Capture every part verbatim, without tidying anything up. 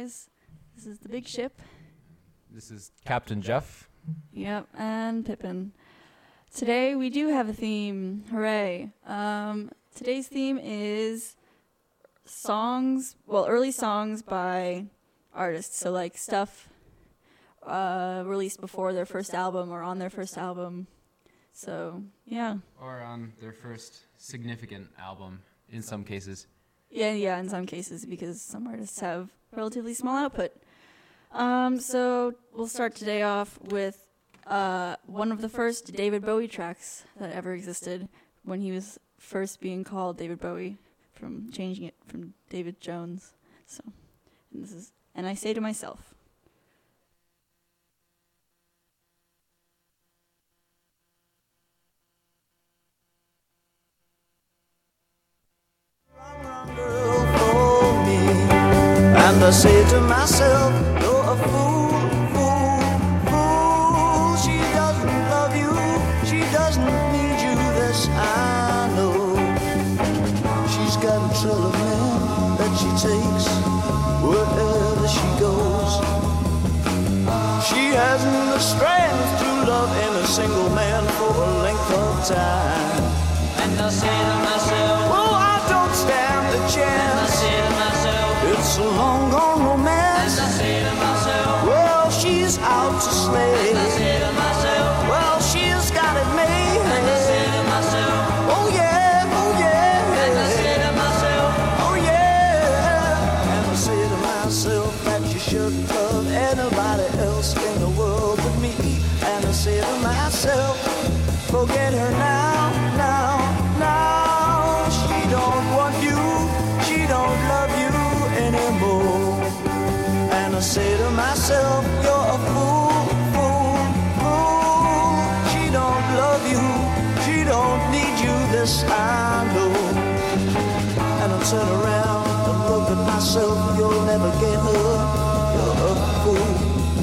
guys. This is the big ship. This is Captain Jeff. Yep, and Pippin. Today we do have a theme. Hooray. Um, today's theme is songs, well, early songs by artists. So like stuff uh, released before their first album or on their first album. So, yeah. Or on their first significant album, in some cases. Yeah, yeah, in some cases, because some artists have relatively small output. Um, so we'll start today off with uh, one of the first David Bowie tracks that ever existed when he was first being called David Bowie, from changing it from David Jones. So, and this is, and I say to myself. And I say to myself, you're a fool, fool, fool. She doesn't love you, she doesn't need you, this I know. She's got a trail of men that she takes wherever she goes. She hasn't the strength to love any single man for a length of time. And I say to myself, oh, I don't stand a chance. And I say to myself, it's a long gone romance. And I say to myself, well, she's out to slay. And I say to myself, well, she's got it made. And I say to myself, oh yeah, oh yeah. And I say to myself, oh yeah. And I say to myself that you shouldn't love anybody else in the world but me. And I say to myself, forget her now, now, now. She don't want you, she don't love you anymore. And I say to myself, you're a fool, fool, fool. She don't love you, she don't need you, this I know. And I turn around and look at myself, you'll never get her, you're a fool.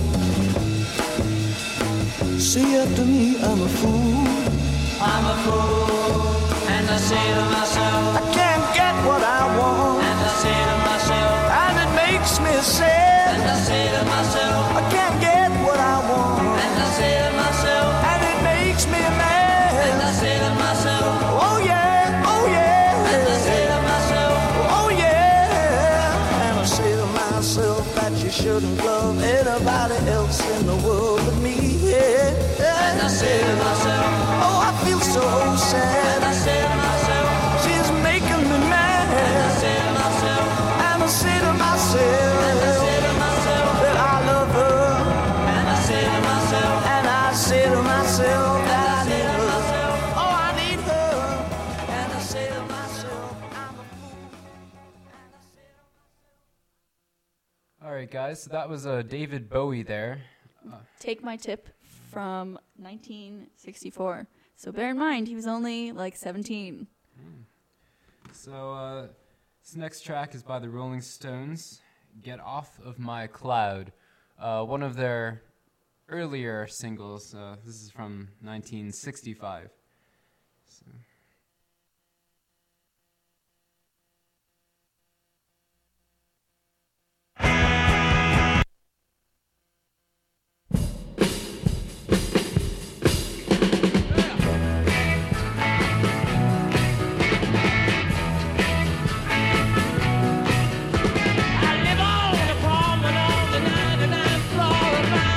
See, after me, I'm a fool. I'm a fool. And I say to myself, I can't get what I want. And I say to myself, and it makes me sad. And I say to myself, I can't get what I want. And I say to myself, and it makes me mad. And I say to myself, oh yeah, oh yeah. And I say to myself, oh yeah. And I say to myself that you shouldn't love anybody else in the world but me. Yeah. And I say to myself, oh, I feel so sad. And I say to myself, she's making me mad. And I say to myself, and I say to myself, and I say to myself that I love her. And I say to myself, and I say to myself that I need her. Oh, I need her. And I say to myself, I'm a fool. And I say to myself. All right, guys, so that was uh, David Bowie there. Uh, Take My Tip from nineteen sixty-four. So bear in mind, he was only like seventeen. So uh, this next track is by the Rolling Stones, Get Off of My Cloud, uh, one of their earlier singles. Uh, this is from nineteen sixty-five. So.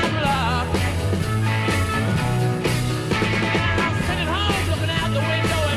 Sitting home looking out the window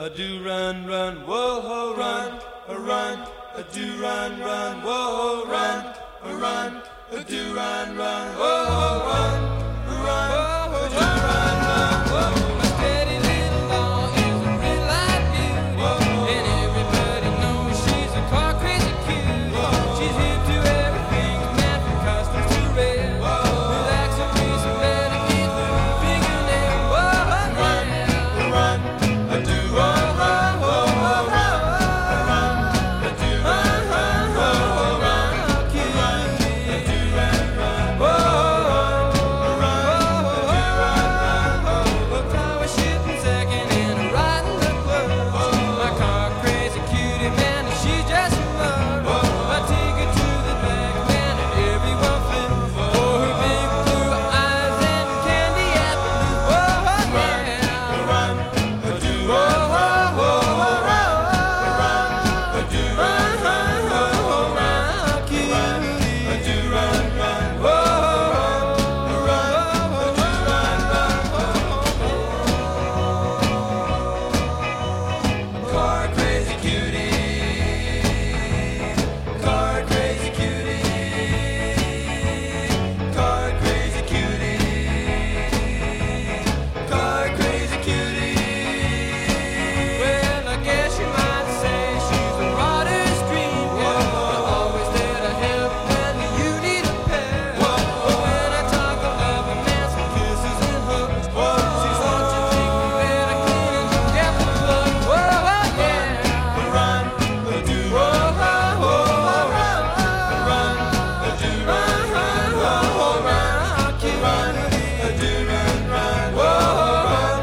a do run, run, whoa ho, run, a run, a do run, run, whoa ho, run, a run, a do run, run, whoa ho, run, a run, a do run, run, whoa ho. My steady little law is a real life beauty, and everybody knows she's a car crazy cutie. She's hip to everything, man from customs to rail. With accessories and better get the fingernail. Whoa, run, run, a do run, run, whoa, run, run, a do run, run, whoa, run, a run, a do run, run, whoa, run, run, a do run, run, whoa. A power shifting second and a riding the club. My car crazy cutie man, and she's just a love. I take her to the back, man, and everyone flips for her big blue eyes and candy apple lips. Whoa, yeah, run, a do run, run, whoa, run, run, a do run, run, whoa, run, cutie, a do run, run, whoa, run, a do run, run, whoa. Car crazy cutie, car crazy cutie, car crazy cutie, car crazy cutie. Well, I guess you might say she's a modest dream. Yeah, always there to help when you need a pair. But when I talk of love, a man some kisses and hugs. She's such a chick that I couldn't get the plug. Whoa, yeah, run, a do run, whoa, run, run, a do run, run, whoa, run, keep run, a do run, run, whoa, run,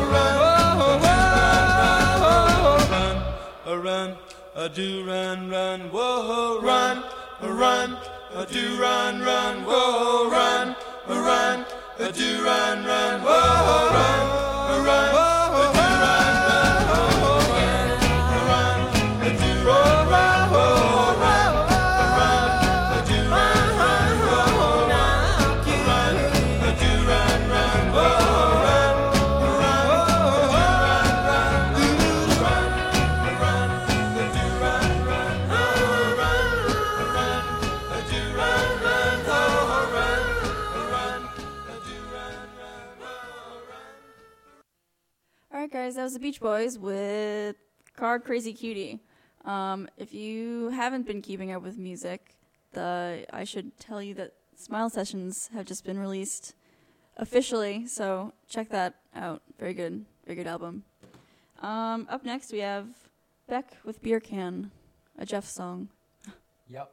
a run, a do run, run, whoa, run, a run, a do run, run, whoa, run, a run, a do run, run, whoa, run, a run, a do run, run, whoa, run, a run, a do run, run, whoa, run, a run, a do run, run, whoa, run, keep run, a do run, run, whoa, run, a run, a do run, run, a run, a do run, run, whoa, run, a run, a do run, run, whoa, run, a run, a do run, run, whoa, run. All right, guys, that was the Beach Boys with Car Crazy Cutie. Um, if you haven't been keeping up with music, the I should tell you that Smile Sessions have just been released officially, so check that out. Very good, very good album. Um, up next, we have Beck with Beer Can, a Jeff song. Yep.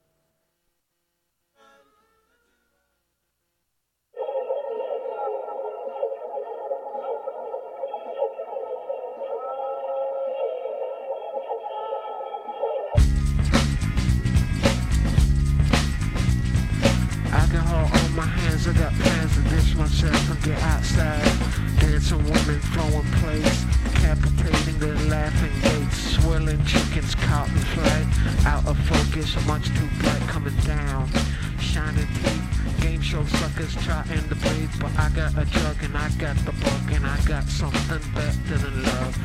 Alcohol on my hands, I got plans to ditch myself and get outside. Dancing women, throwing plates, decapitating their laughing gates. Swirling chickens caught in flight, out of focus, much too bright coming down. Shining teeth, game show suckers trying to breathe. But I got a drug and I got the bug and I got something better than love.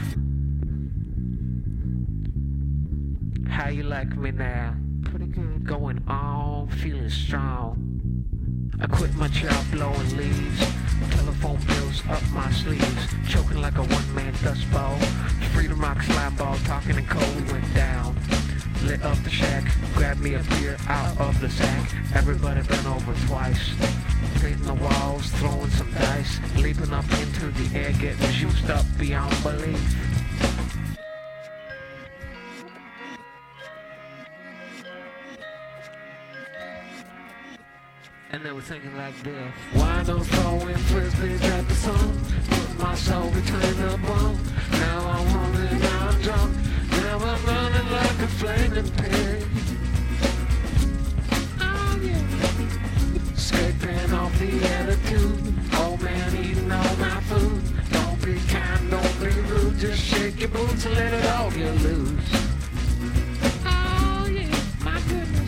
How you like me now? Pretty good. Going on, feeling strong. I quit my job blowing leaves. Telephone bills up my sleeves. Choking like a one-man dust ball. Freedom rock slime ball. Talking in code, we went down. Lit up the shack. Grabbed me a beer out of the sack. Everybody bent over twice. Painting the walls, throwing some dice. Leaping up into the air, getting juiced up beyond belief. And they were thinking like this. Why don't throwing frisbees at the sun? Put my soul between the bone. Now I'm hungry, now I'm drunk. Now I'm running like a flaming pig. Oh yeah. Scraping off the attitude. Old man eating all my food. Don't be kind, don't be rude. Just shake your boots and let it all get loose. Oh yeah, my goodness.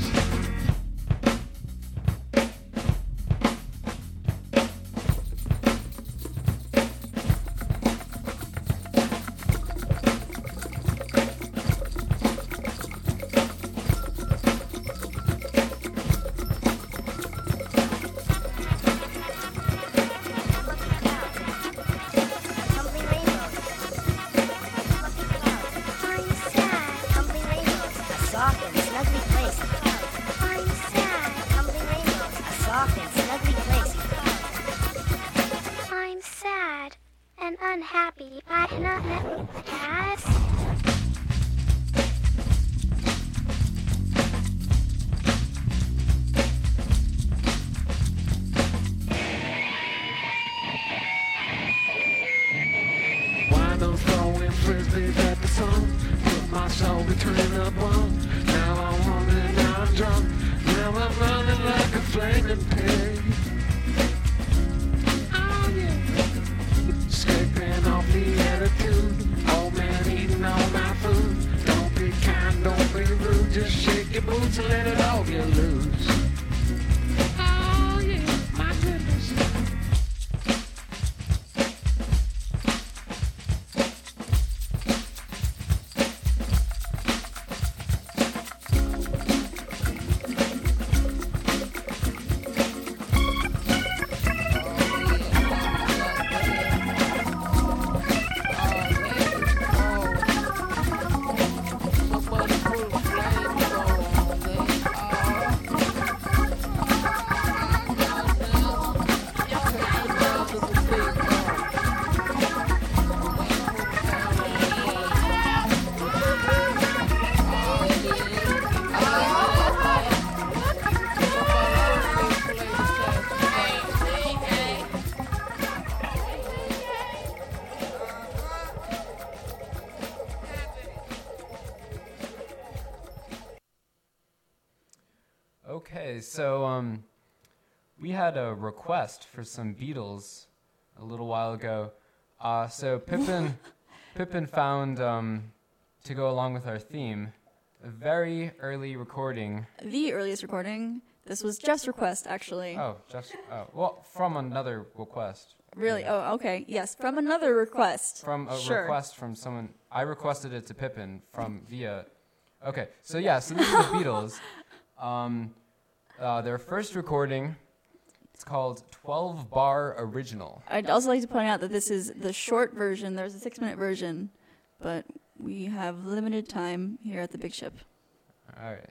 so we turn up one. Now I'm running, now I'm drunk. Now I'm running like a flaming pig. Oh yeah. Escaping off the attitude. Old man eating all my food. Don't be kind, don't be rude. Just shake your boots and let it all get loose. Oh yeah, my goodness. Okay, so um, we had a request for some Beatles a little while ago. Uh, so Pippin, Pippin found um, to go along with our theme a very early recording. The earliest recording. This was Jeff's request, actually. Oh, just oh, well, from another request. Really? Oh, okay. Yes, from another request. From a Sure. request from someone. I requested it to Pippin from via. Okay, so yeah, so this is the Beatles. Um, uh, their first recording. It's called twelve bar Original. I'd also like to point out that this is the short version. There's a six-minute version, but we have limited time here at the Big Ship. All right.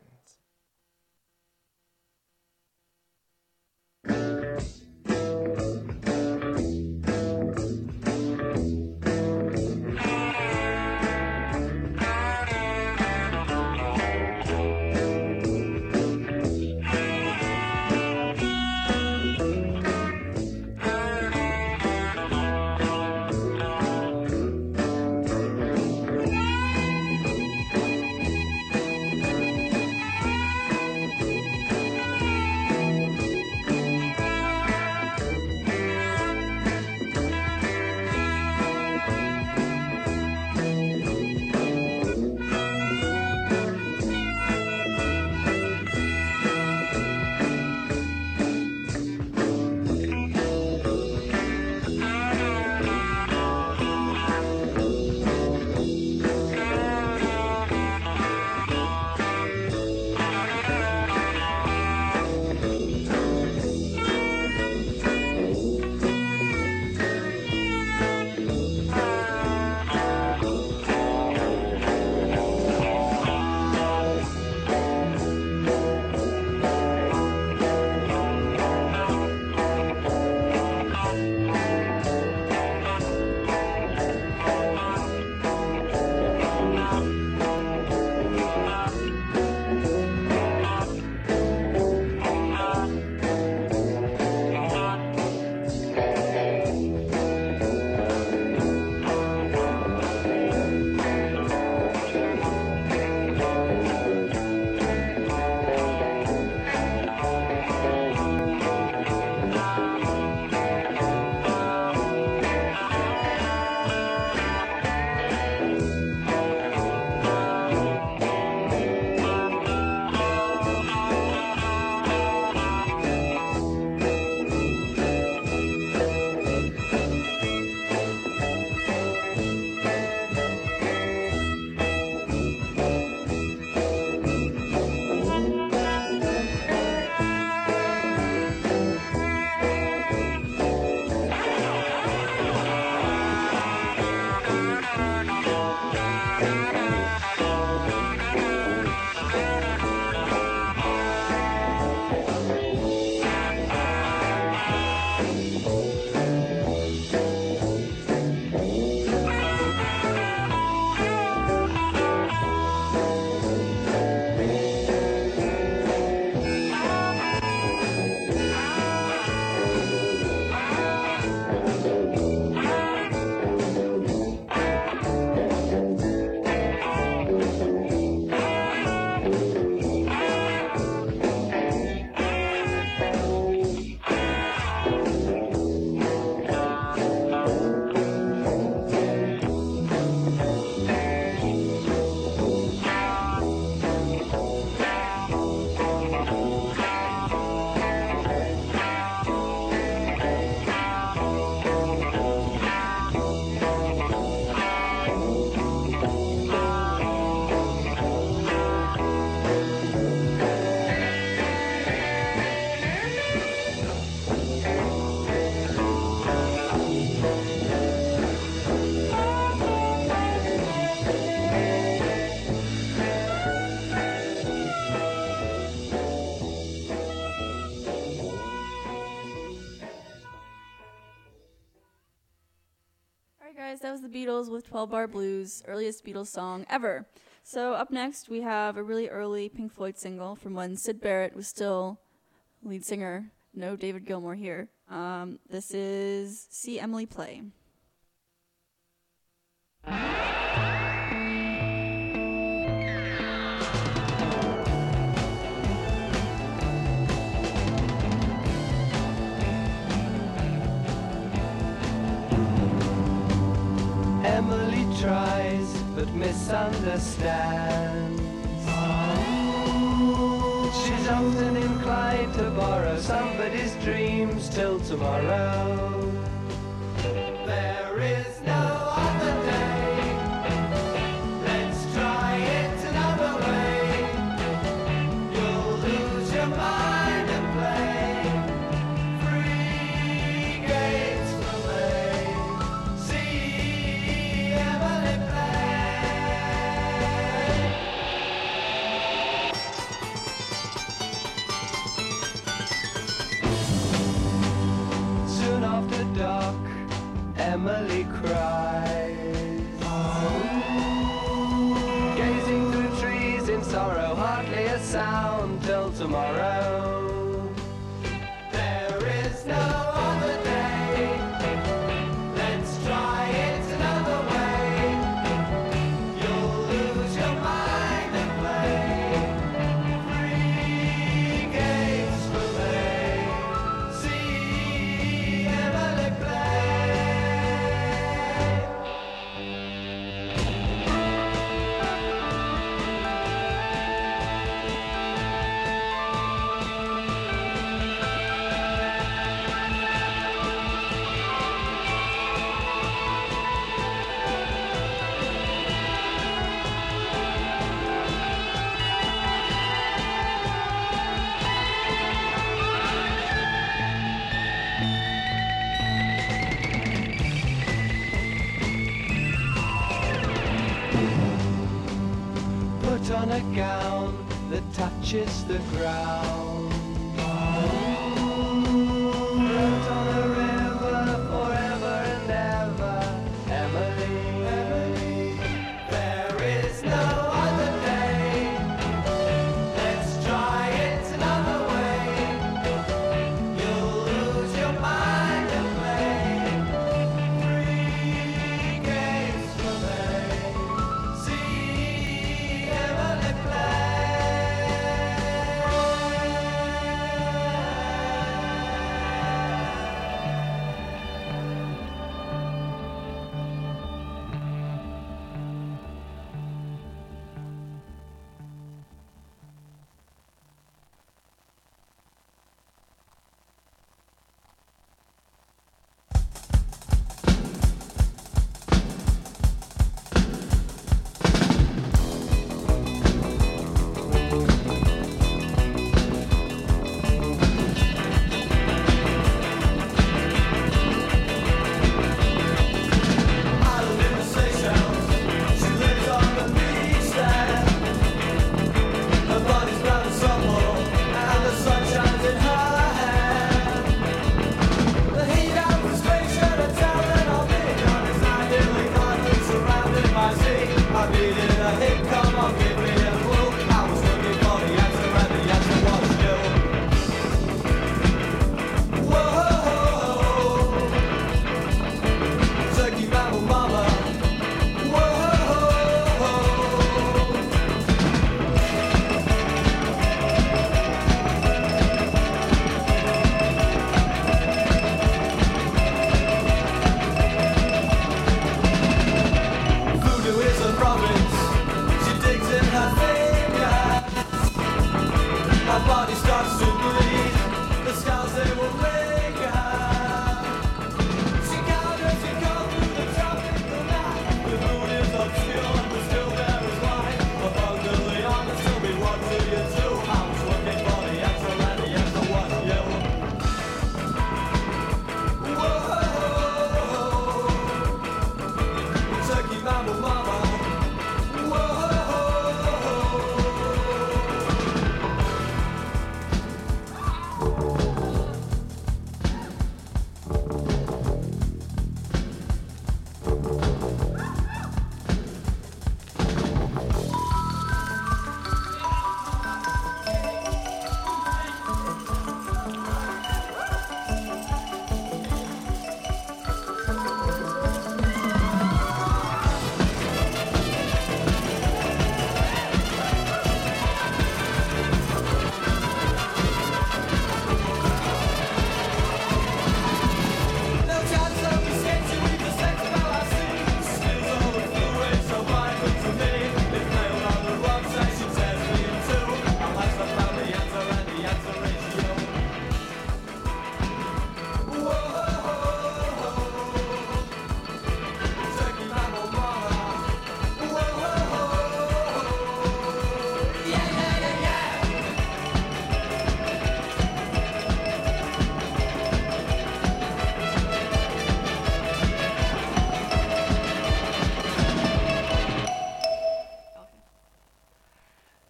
Beatles with twelve bar Blues, earliest Beatles song ever. So up next, we have a really early Pink Floyd single from when Syd Barrett was still lead singer. No David Gilmour here. Um, this is See Emily Play. Emily tries but misunderstands. She's often inclined to borrow somebody's dreams till tomorrow. There is no other day. Let's try it another way. You'll lose your mind and play free games for me. See Emily play. Soon after dark, Emily cries, gazing through trees in sorrow, hardly a sound till tomorrow. There is no other day. Let's try it another way. You'll lose your mind and play free games for me. See Emily play. Put on a gown that touches the ground. Float on a river forever and ever. Emily, Emily. There is no other day. Let's try it another way. You'll lose your mind and play free games for me. See Emily play.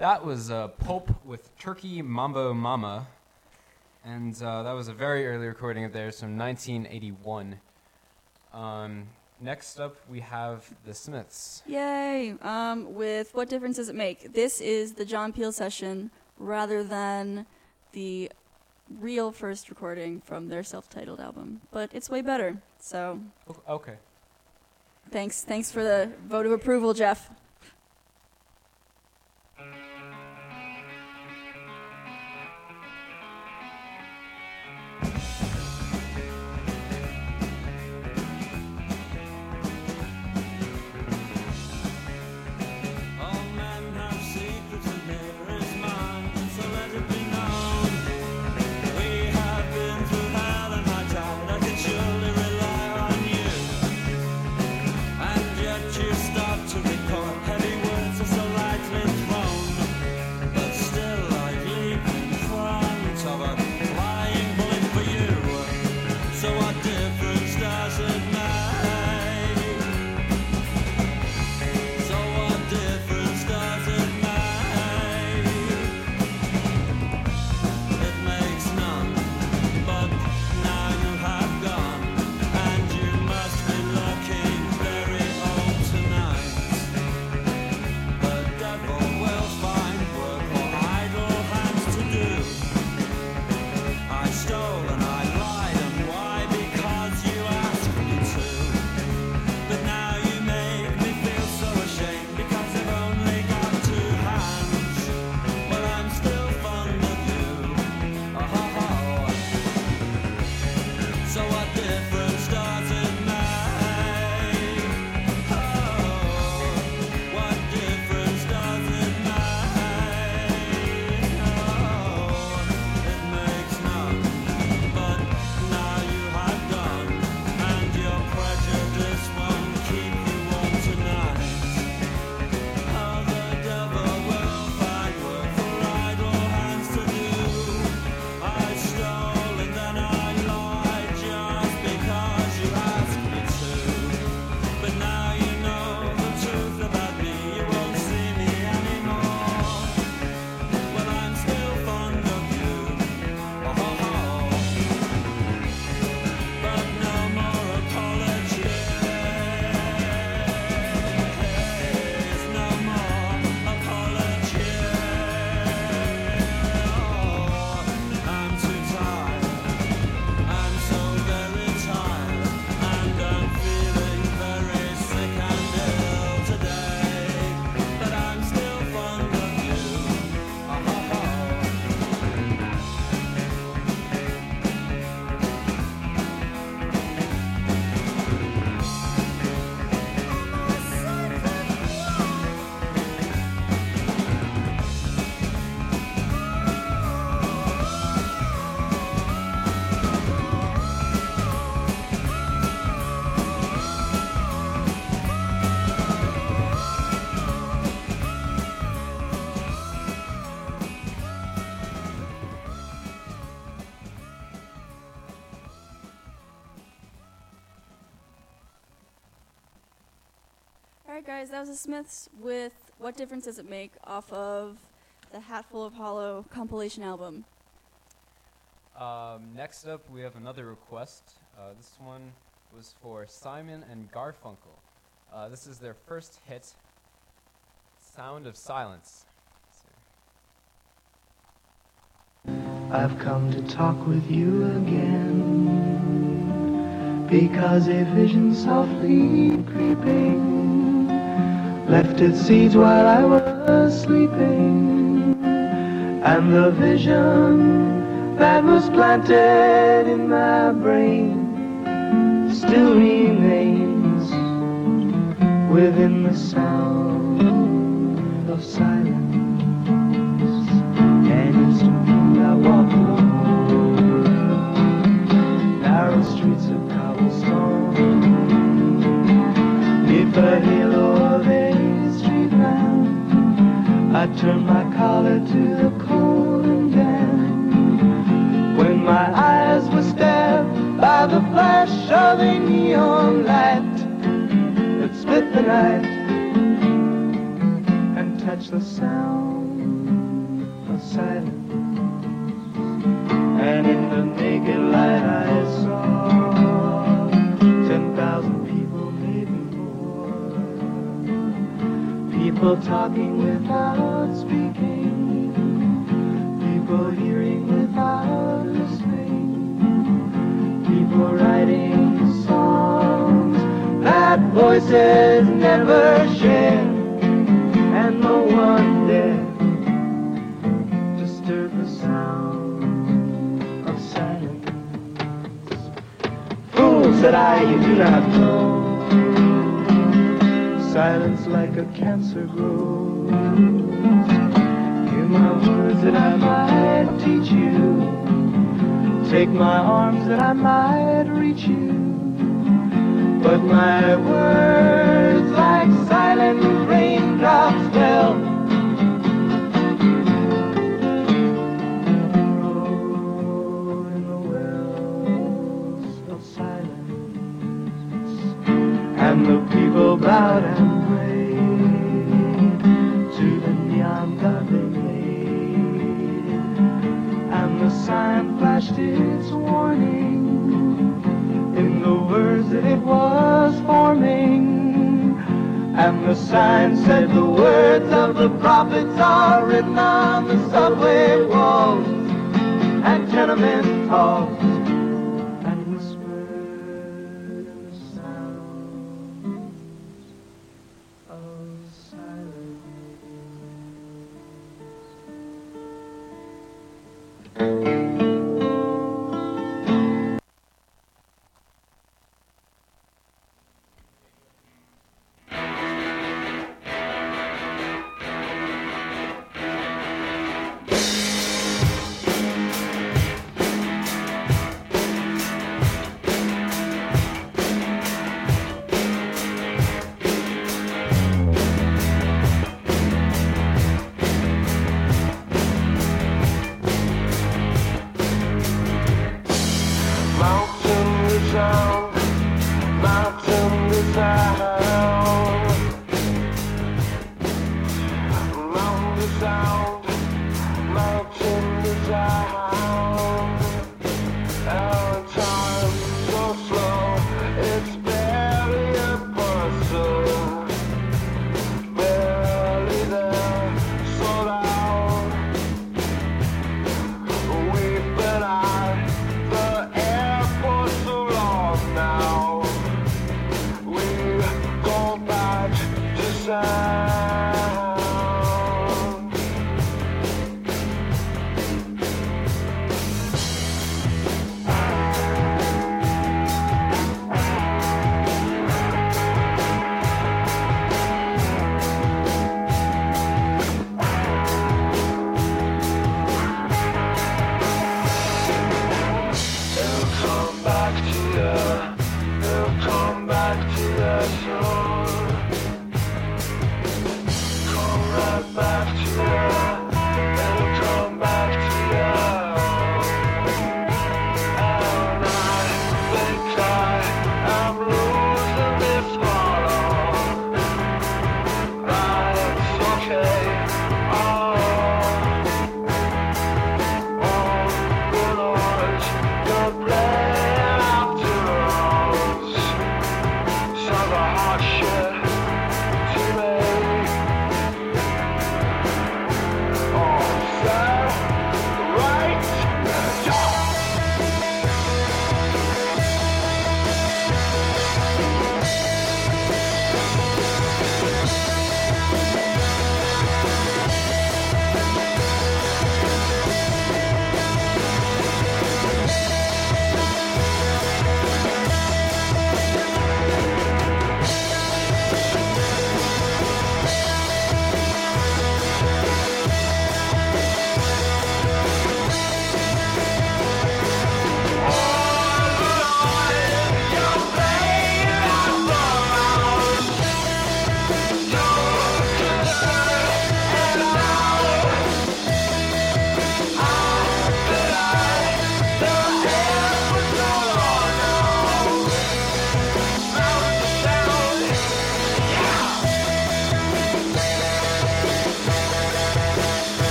That was uh, Pulp with Turkey Mambo Mama. And uh, that was a very early recording of theirs from nineteen eighty-one. Um, next up, we have The Smiths. Yay! Um, with What Difference Does It Make? This is the John Peel session rather than the real first recording from their self-titled album. But it's way better, so... Okay. Thanks. Thanks for the vote of approval, Jeff. Alright guys, that was the Smiths with What Difference Does It Make off of the Hatful of Hollow compilation album. Um, next up, we have another request. Uh, this one was for Simon and Garfunkel. Uh, this is their first hit, Sound of Silence. I've come to talk with you again, because a vision softly creeping left its seeds while I was sleeping, and the vision that was planted in my brain still remains within the sound of silence. And instantly I walk along narrow streets of cobblestone, neath the halo of a street lamp. I turn my collar to the cold and damp, when my eyes were stabbed by the flash of a neon light that split the night and touched the sound silence. And in the naked light I saw ten thousand people, maybe more. People talking without speaking, people hearing without listening, people writing songs that voices never share, and no one dare disturb the sound of silence. Fool, said I, you do not know. Silence like a cancer grows. Hear my words that I might teach you. Take my arms that I might reach you. But my words like silent raindrops fell. In the wells of silence. And the people bowed and prayed to the neon god they made. And the sign flashed its warning in the words that it was forming. And the sign said the words of the prophets are written on the subway walls and tenement halls and whispered sounds of silence.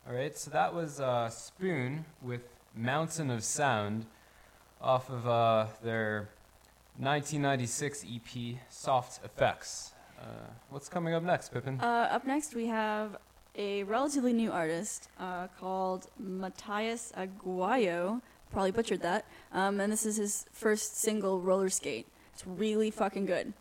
All right, so that was uh, Spoon with Mountain of Sound off of uh, their nineteen ninety-six E P, Soft Effects. Uh, what's coming up next, Pippin? Uh, up next, we have a relatively new artist uh, called Matthias Aguayo. Probably butchered that. Um, and this is his first single, Roller Skate. It's really fucking good.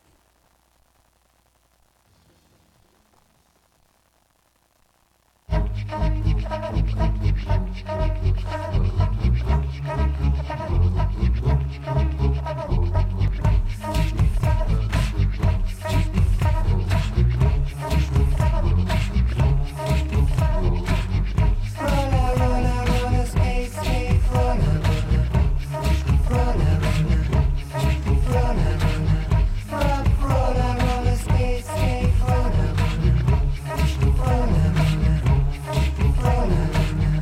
Roller, roller,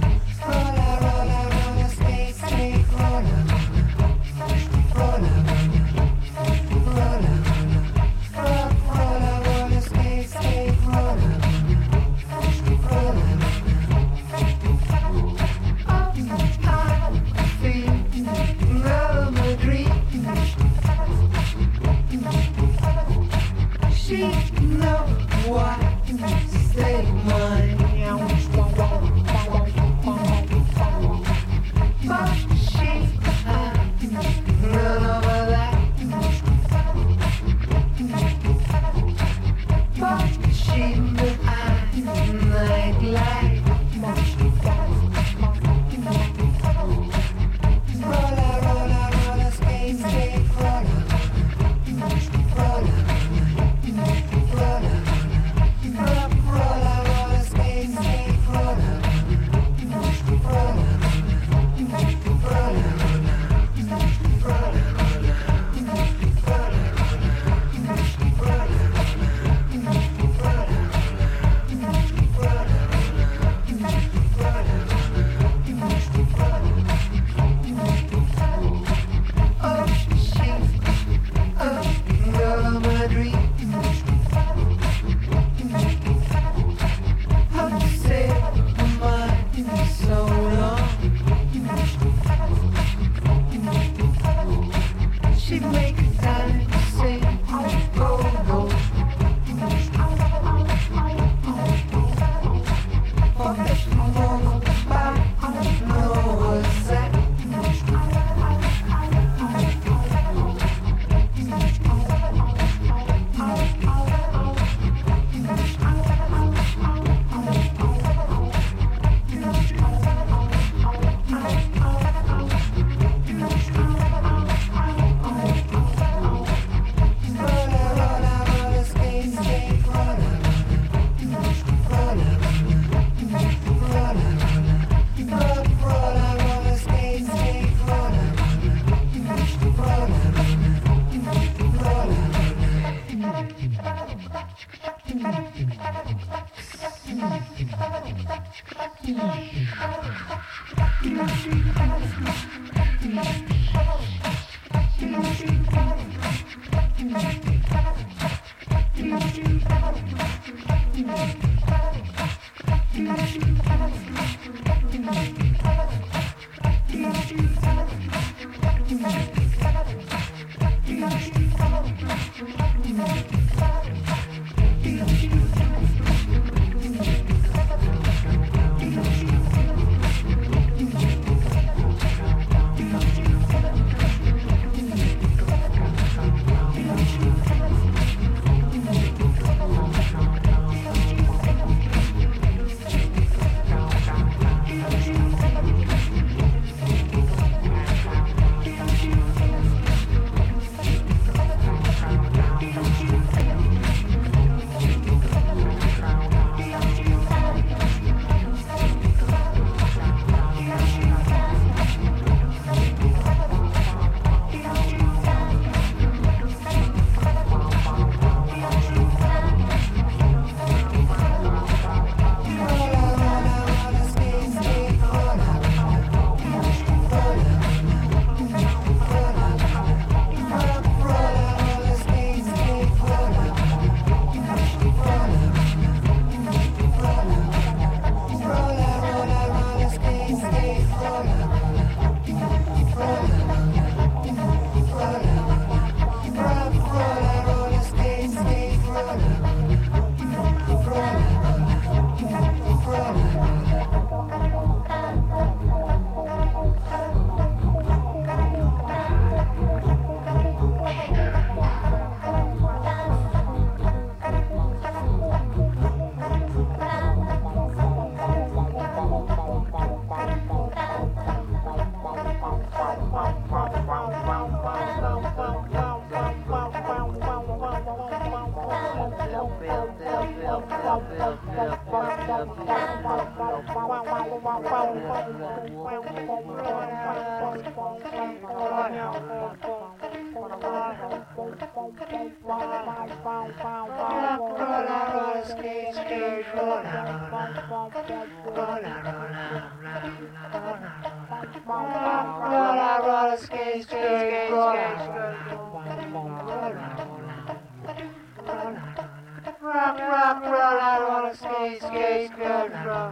Rock, rock, roll out on a skate, skate, skate, rock.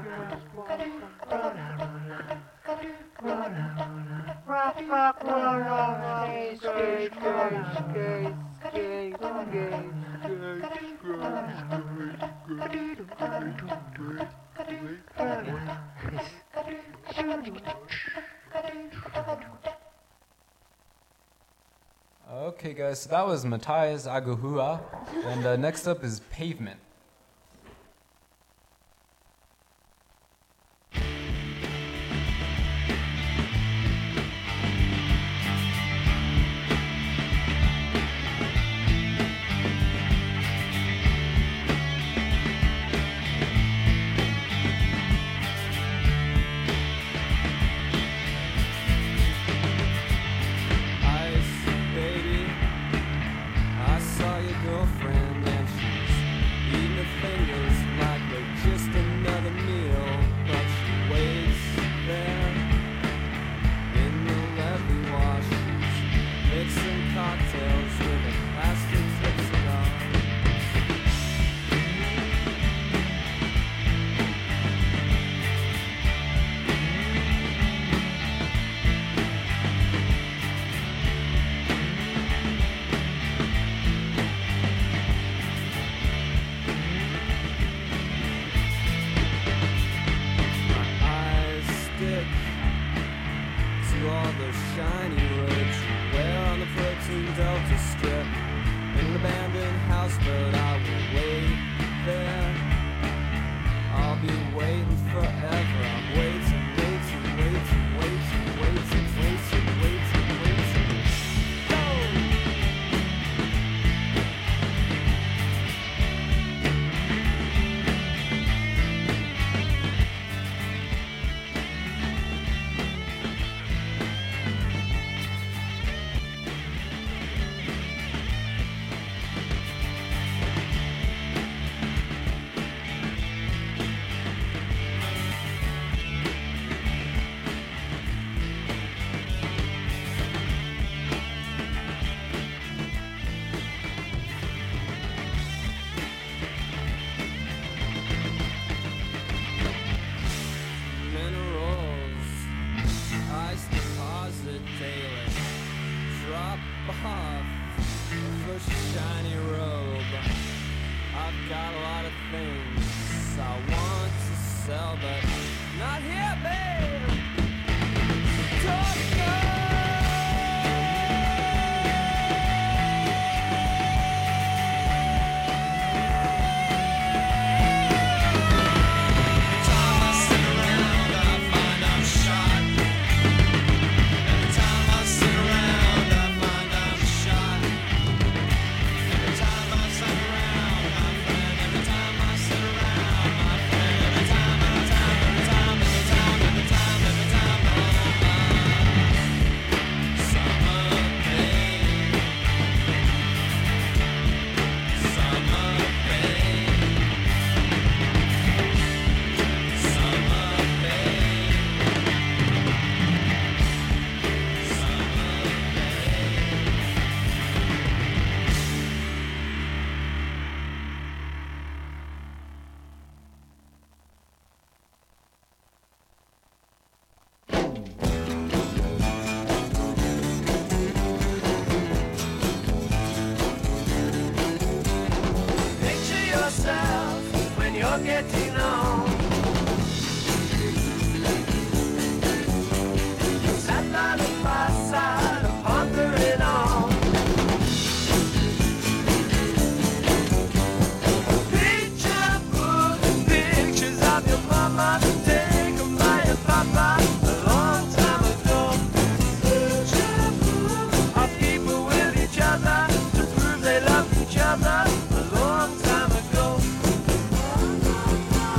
Rock, rock, roll on a skate, skate, skate, skate, skate, skate. Okay, guys, so that was Matthias Aguhua, and uh, next up is Pavement. Each other a long time ago.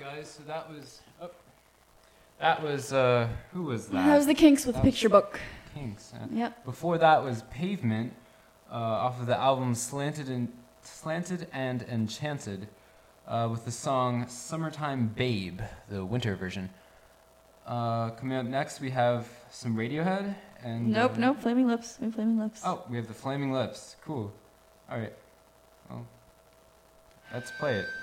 guys. So that was. Oh, that was. Uh, who was that? That was the Kinks with That was- Picture Book. Kinks. Uh, Yep. Before that was Pavement, uh, off of the album Slanted and Slanted and Enchanted, uh, with the song "Summertime Babe," the winter version. Uh, coming up next, we have some Radiohead and. Nope, uh, nope. Flaming Lips. We have Flaming Lips. Oh, we have the Flaming Lips. Cool. All right. Well, let's play it.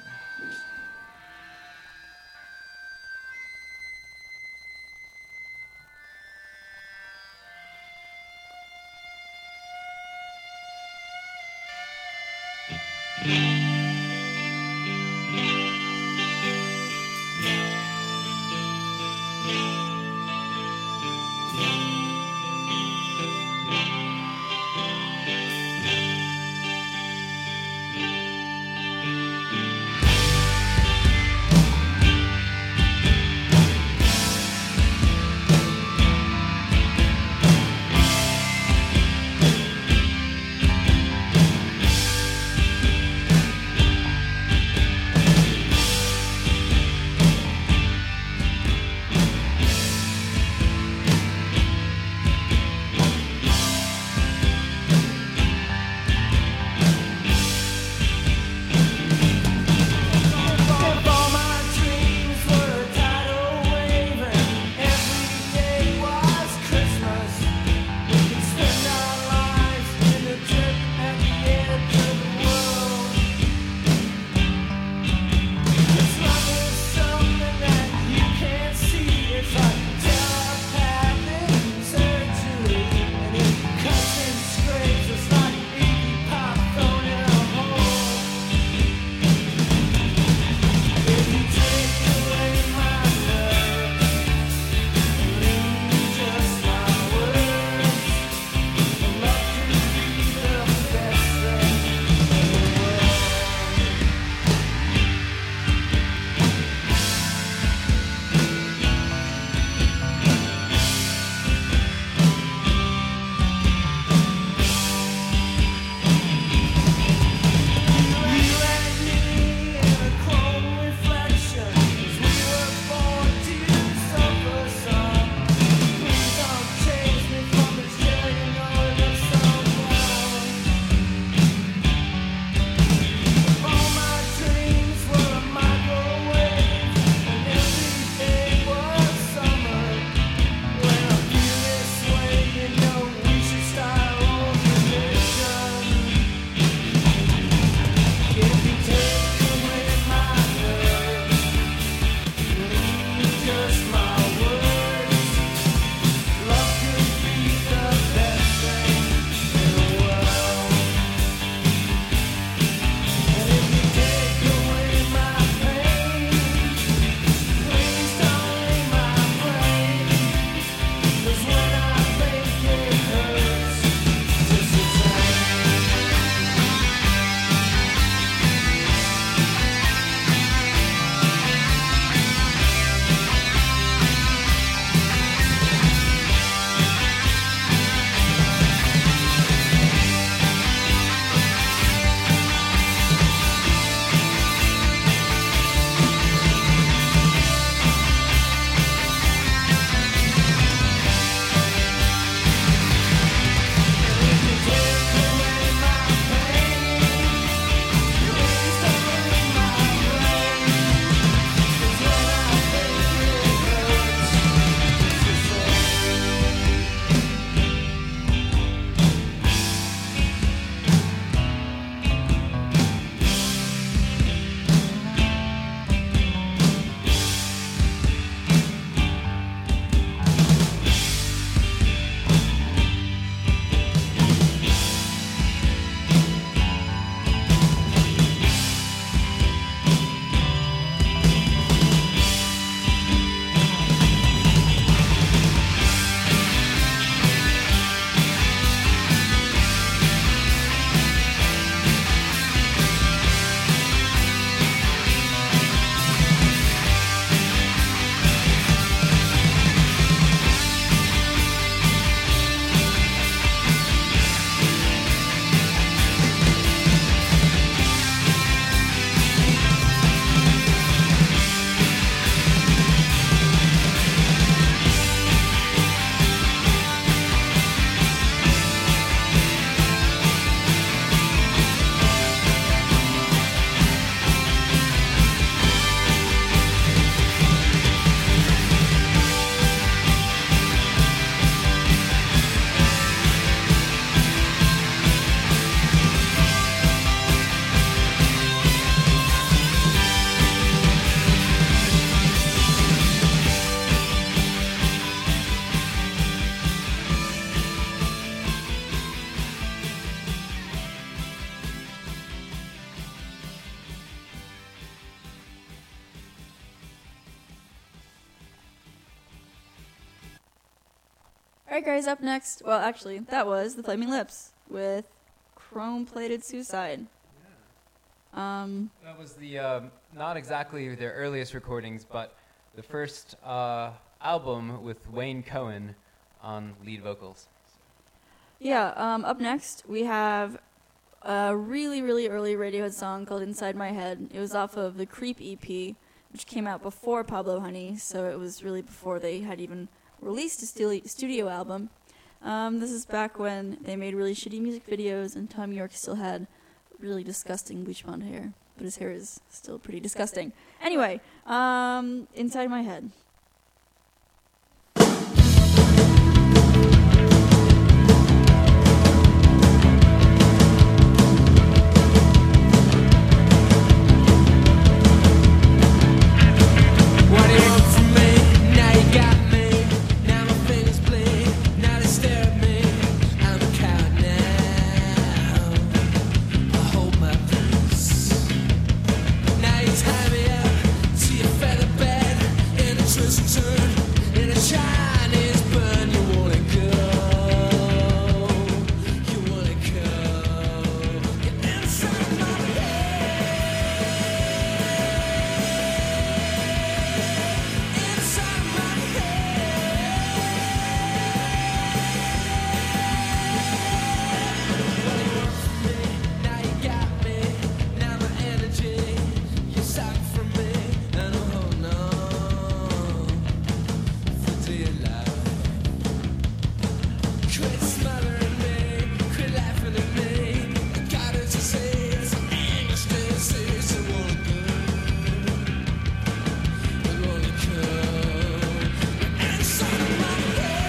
Alright guys, up next, well actually, that was The Flaming Lips with Chrome-Plated Suicide. Um, That was the, um, not exactly their earliest recordings, but the first uh, album with Wayne Cohen on lead vocals. yeah, um, up next we have a really, really early Radiohead song called Inside My Head. It was off of the Creep E P, which came out before Pablo Honey, so it was really before they had even released a stu- studio album. Um, this is back when they made really shitty music videos and Tom York still had really disgusting bleach blonde hair, but his hair is still pretty disgusting. Anyway, um, Inside My Head. What do you want from me? Now you got me. Now my fingers bleed. Now they stare at me. I'm a coward now. I hold my peace. Now you tie me up to your feather bed in a twist and turn, in a Chinese burn. You wanna go? You wanna go? Get inside my inside my now you got me, now my energy, you're sucking from me, and I'm holding on for dear life. Quit smothering me, quit laughing at me, I got it to say, it's English disease, I wanna go, I wanna go, inside of my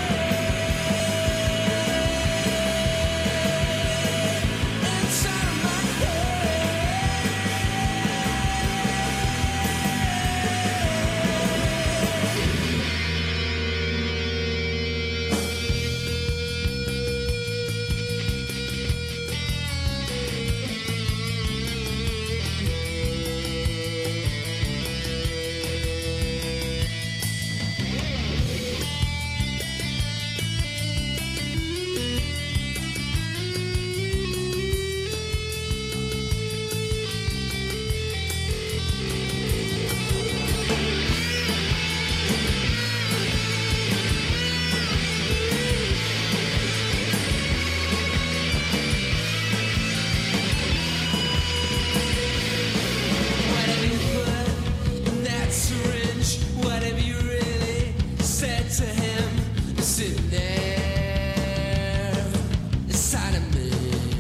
inside of my Whatever you put in that syringe, whatever you really said to him, is sitting there inside of me.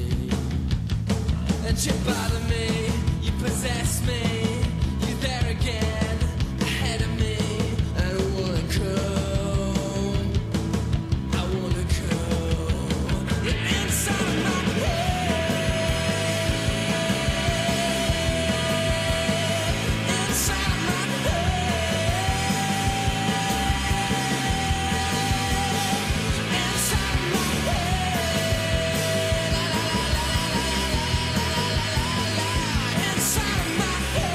And you bother me, you possess me, you're there again, ahead of me. I don't wanna go, I wanna go. You're inside of my inside of my inside of my inside of my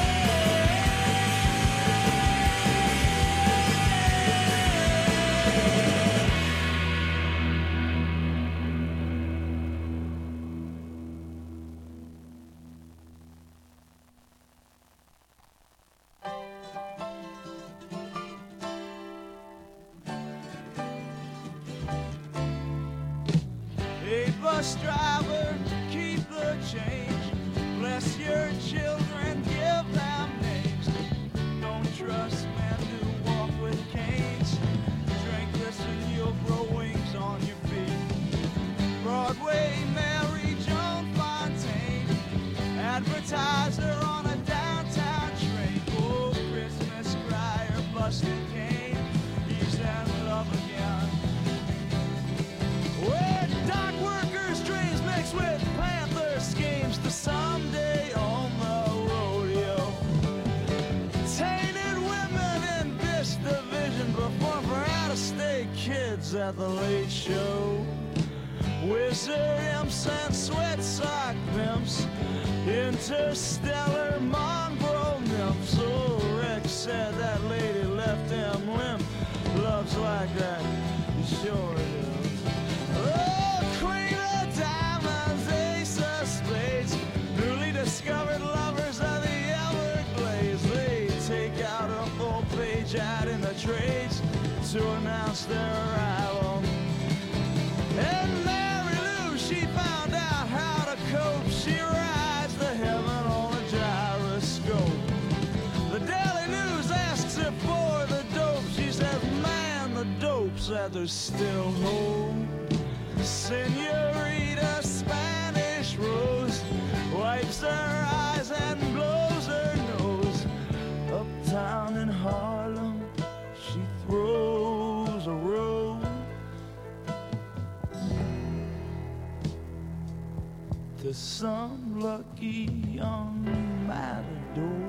Hey, bus driver, keep the change. Bless your children, give them names. Don't trust men who walk with canes. Drink this and you'll grow wings on your feet. Broadway Mary Joan Fontaine, advertiser on a downtown train. Oh, Christmas crier, busted cane, he's in love again. Where dock workers' dreams mix with panther schemes to someday on the rodeo. Tainted women in this division perform for out-of-state kids at the late show. Wizard imps and sweat sock pimps, interstellar mongrel nymphs. Oh, Rex said that lady left him limp. Loves like that, you sure do. knows that there's still hope. Senorita Spanish Rose wipes her eyes and blows her nose. Uptown in Harlem, she throws a rose to some lucky young matador.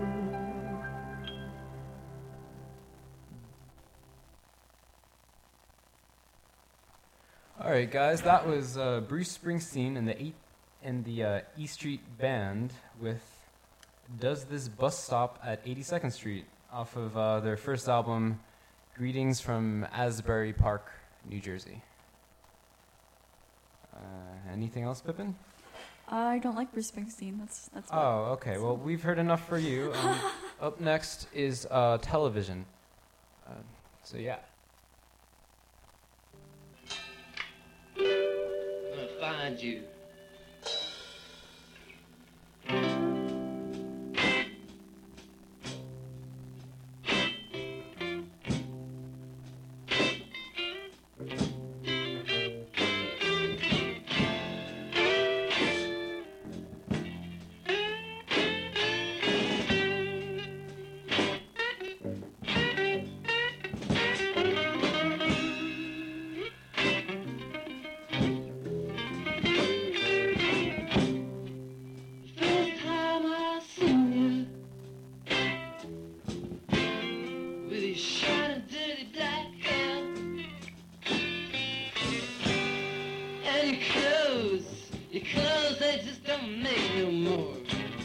All right, guys, that was uh, Bruce Springsteen and the eight and the uh, E Street Band with "Does This Bus Stop at eighty-second Street" off of uh, their first album, "Greetings from Asbury Park, New Jersey." Uh, anything else, Pippin? I don't like Bruce Springsteen. That's that's. what- Oh, okay. Well, we've heard enough for you. Um, up next is uh, television. Uh, so yeah. I'm gonna find you. First time I seen you with your shining dirty black hair and your clothes, your clothes they just don't make no more.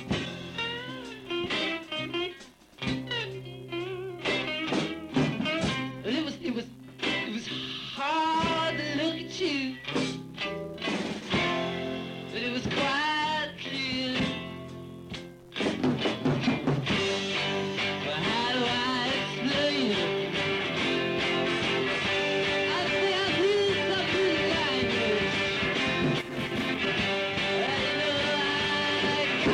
And it was, it was, it was hard to look at you, but it was quite clear. But how do I explain it? I think I feel something like this. I know I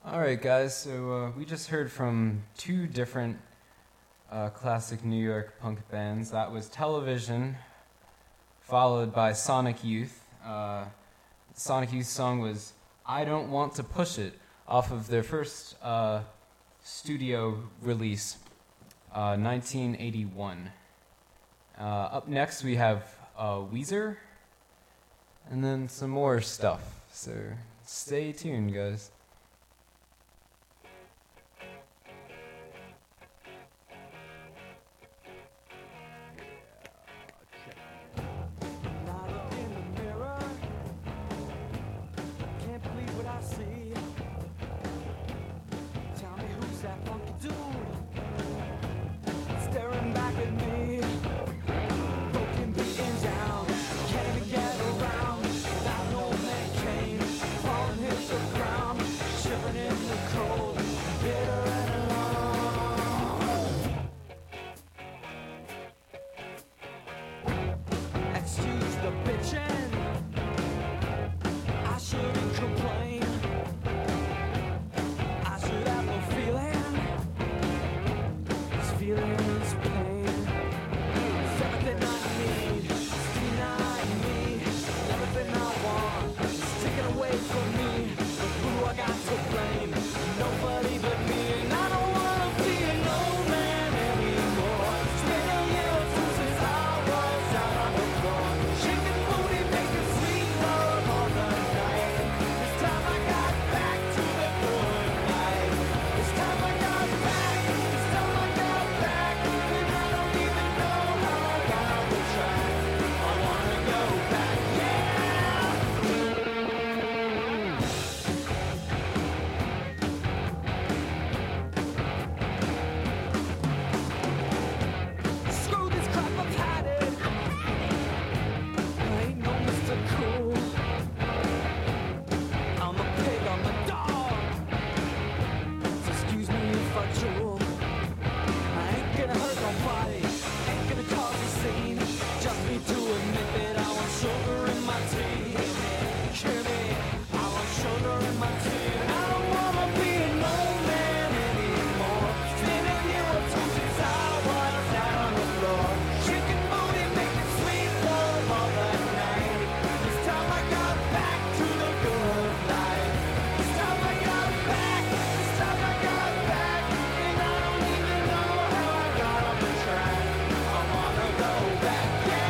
All right, guys. So uh, we just heard from two different uh, classic New York punk bands. That was Television, followed by Sonic Youth. Uh, Sonic Youth's song was "I Don't Want to Push It" off of their first uh, studio release, uh, nineteen eighty-one. Uh, up next, we have uh, Weezer, and then some more stuff. So stay tuned, guys. Now look in the mirror, can't believe what I see. Tell me who's that funky dude staring back at me? Broken, beaten down, can't even get around. Without an old man cane, falling hit the ground, shivering in the cold, bitter and alone. Excuse the bitchin', I shouldn't complain. I should have no feeling. This feeling is pain. It's everything I need, it's denying me. Everything I want is taken away from me. But who I got to blame? Nobody but me. And I don't wanna be an old man anymore. It's been a year or two since I was out on the floor, shaking booty, making sweet love all the night. This time I got back to the good life. This time I got back. This time I got back. And I don't even know how I got off the track. I wanna go back, yeah. Screw this crap, I've had it. I ain't no Mister Cool. I'm a pig, I'm a dog. So excuse me if I drool. I ain't gonna hurt nobody, ain't gonna cause a scene. Just need to admit that I want sugar in my tea. Hear me, I want sugar in my tea. And I don't wanna be an old man anymore. It's been a year or two since I was out on the floor, shaking booty, making sweet love all the night. This time I got back to the good life. This time I got back. This time I got back. And I don't even know how I got off the track. I wanna go back, yeah.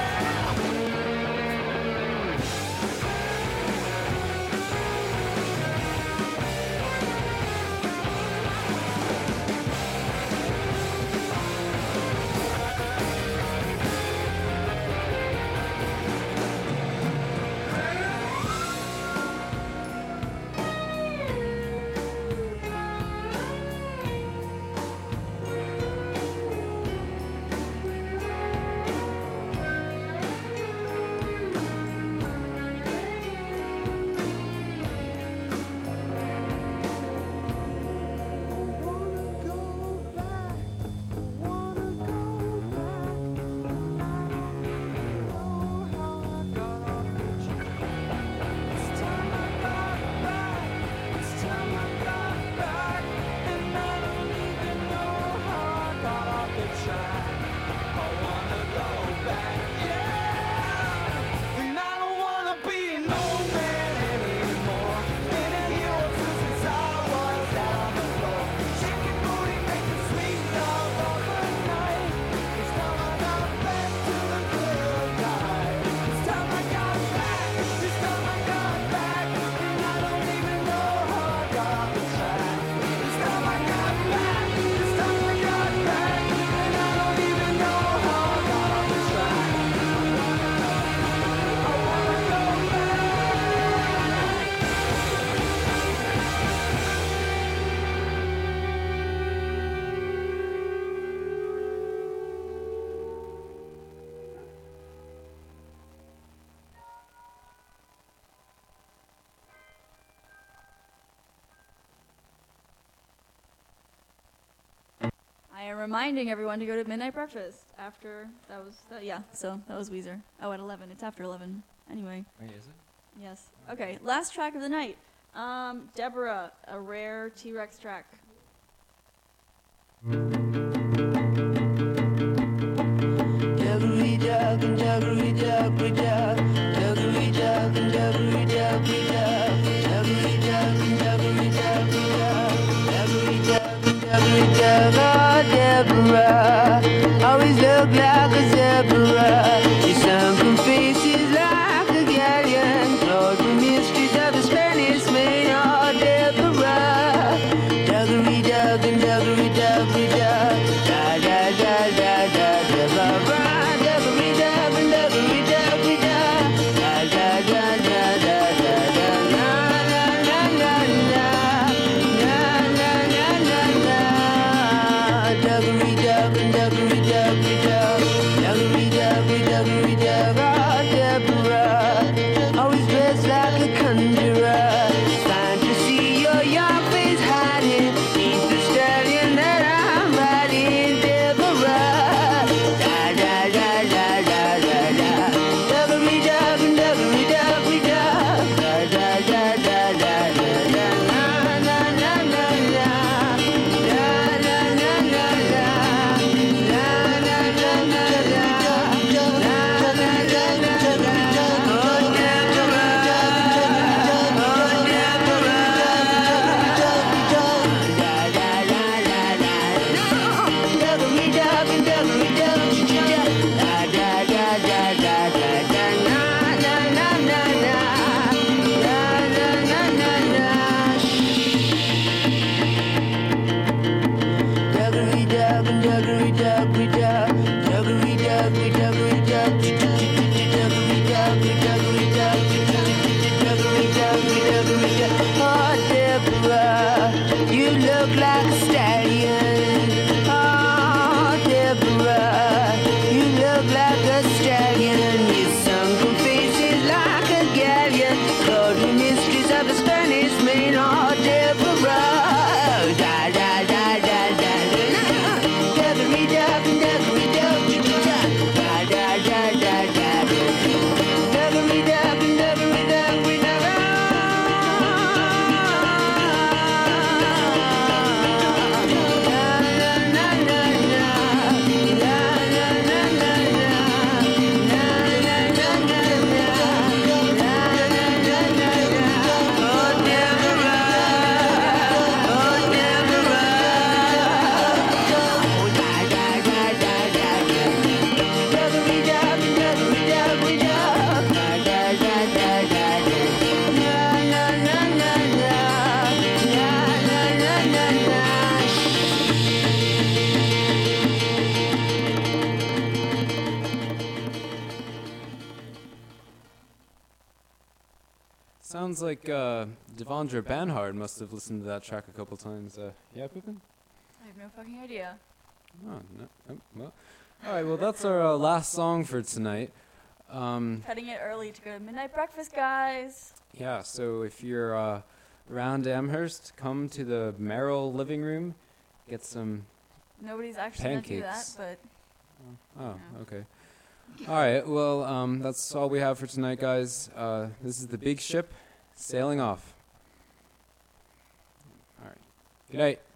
I am reminding everyone to go to Midnight Breakfast after that was that, yeah. So that was Weezer. Oh, at eleven. It's after eleven. Anyway. Wait, is it? Yes. Okay. Last track of the night Um, Deborah, a rare T-Rex track. Duggery dug and duggery duggery dug, duggery dug and duggery duggery dug, duggery dug and duggery duggery dug, duggery dug and duggery dug. Oh, Deborah, always look like a zebra. Your sunken face is like a galleon, flowed the mysteries of the Spanish main. Oh, Deborah, duggery dug and duggery duggery dug, da da da da da Deborah. Always dressed like a conjurer. It's fine to see your young face hiding beneath the stallion that I'm riding, Deborah. Da da da da da da da. Duggery dug and duggery duggery dug. Da da da da da da da. Na na na na na. Na na na na na. Na na na na na. Na na na na na. Oh, Deborah, you look like a stallion. Oh, Deborah, you look like a stallion. Your sunken face is like a galleon, flowed with mysteries of the Spanish main. Oh, Deborah, da da da da da da. Duggery dug and duggery dug, da da da da da da. Duggery dug and duggery dug, we never. Sounds like uh, Devondra Banhart must have listened to that track a couple times. Uh, yeah, Pippin? I have no fucking idea. Oh, no. Oh, well. All right, well, that's our uh, last song for tonight. Um, Cutting it early to go to midnight breakfast, guys. yeah, so if you're uh, around Amherst, come to the Merrill living room, get some... Nobody's actually gonna do that, Pancakes. but Oh, Yeah. okay. All right, well, um, that's all we have for tonight, guys. Uh, this is the big ship sailing off. All right. Good night.